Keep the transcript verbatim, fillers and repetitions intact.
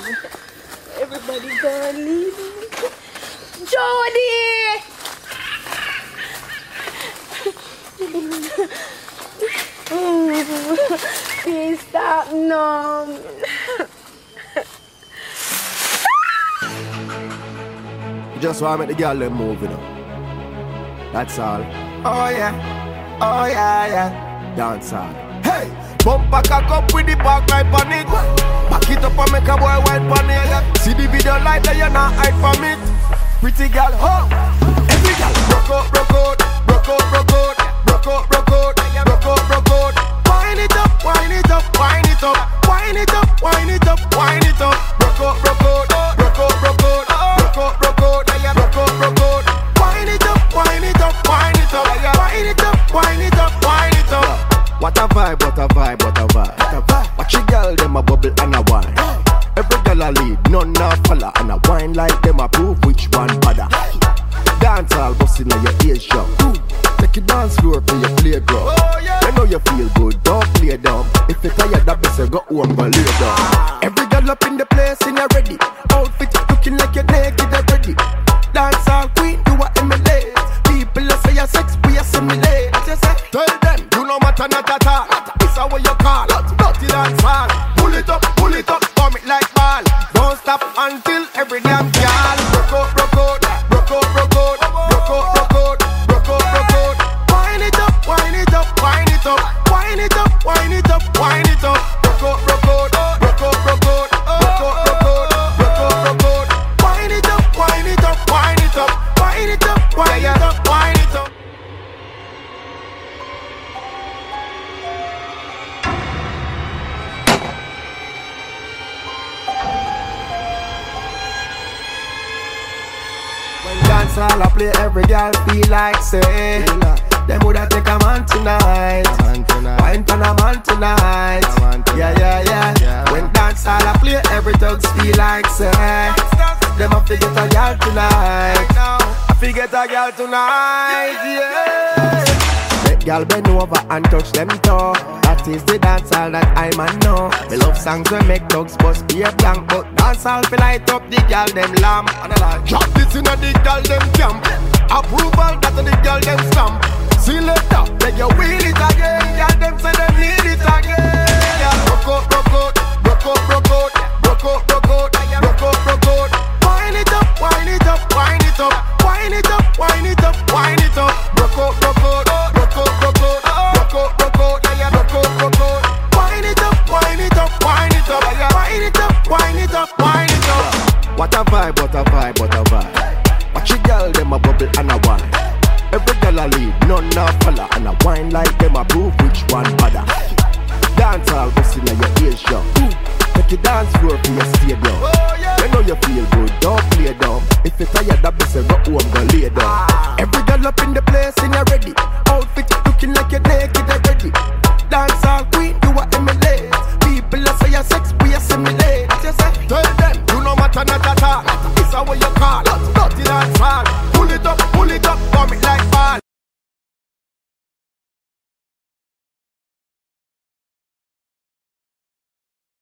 Everybody gonna leave me. Jody! Please stop, no. Just want to make the girl them move, you know. That's all. Oh yeah, oh yeah, yeah. Dance all. Hey, bump back a cup with the park right on it. Back it up and make a boy white on it. See the video light that you're not hide from it. Pretty girl, oh. Every girl, broke out, broke out, broke out, broke out, broke out, broke out, broke out, broke out. Wind it up, wind it up, wind it up, wind it up, wind it up, wind it up. Broke out, broke out, broke out, broke out, broke out, broke out, broke out, broke out. Wind it up, wind it up, wind it up, wind it up, wind it up, wind it up. What a vibe, what a vibe, what a vibe. Watch your girl, them a bubble and a wine. Every girl a lead, none a follow. And a wine like them a prove which one better. Dance all bustin' on your ears shop. Take your dance floor for your playground. You know you feel good, don't play dumb. If you tired that best, go home and lay down. Every girl up in the place and you're ready. Outfit looking like you're naked already. Dance all queen, you are emulate. People that say you're sex, we assimilate. Tell them, you no matter not at all. It's how you call, dirty dance hall. Pull it up, pull it up, form it like ball. Don't stop until every damn girl broke out, broke out, broke out, broke out, broke out, broke out, broke out, broke out. Wind it up, wind it up, wind it up, wind it up, wind it up, wind it up. Broke out, broke out, broke out, broke out, broke out, broke out, broke out, broke out. Wind it up, wind it up, wind it up, wind it up, wind it up, wind it up. Dance all I play, every girl feel like say them woulda take a man tonight. Wine for a man tonight. Yeah, yeah, yeah, yeah. When dance all I play, every thugs feel like say them have to get a girl tonight. I fi get a girl tonight, yeah. Make girl bend over and touch them toe. That is the dance all that I man know. Me love songs we make thugs bust be a blank, but dance all fi light up the girl them lamp. Drop this inna the girl them camp. Approval that the girl them stamp. See later, make you wheel it again. Girl them say them need it again. Broke out, broke out, broke out, broke out, broke out, broke out, broke out, broke out. Wind it up, wind it up, wind it up, wind it up, wind it up, wind it up. Broke out, broke out, broke out, broke out, broke out, broke out, broke out, broke out. Wind it up, wind it up, wind it up, wind it up, wind it up, wind it up. What a vibe, what a vibe, what a vibe. Watch your girl, them a bubble and a wine. Every girl a lead, none a follow. And a wine like them a prove which one better. Dance all bustin' on your ears shop. Take your dance floor for your stadium. You know you feel good, don't play dumb. If you tired that best, go home, go lay down. Every girl up in the place and you're ready. Outfit looking like you're naked already. Dance all queen, you are emulate. People that say you're sex, we assimilate. Tell them, you no matter not at all. It's how you call, dirty dance hall. Pull it up, pull it